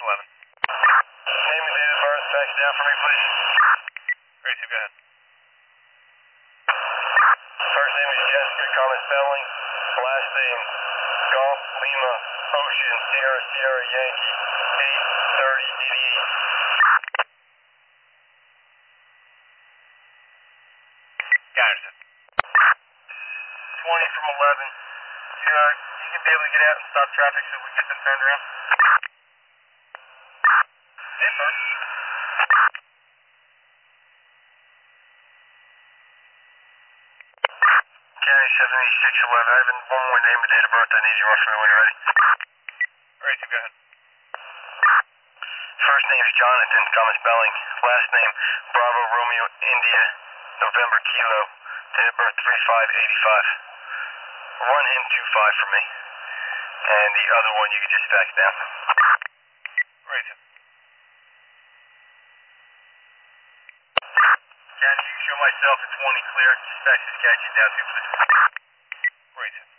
11. Name and date of birth, fax down for me, please. Great, go ahead. First name is Jessica, common spelling. Last name, Golf, Lima, Ocean, Sierra, Sierra, Yankee, 830 DDE. Anderson. 20 from 11. You can be able to get out and stop traffic so we can get them turned around. County 7611. I have one more name and date of birth I need you run for me when you're ready. Great, go ahead. First name is Jonathan, common spelling. Last name, Bravo, Romeo, India, November, Kilo. Date of birth 3585. Run him 25 for me. And the other one you can just fax down. Great. County, you can show myself at 20 clear. Just fax this catch down to, please. Great.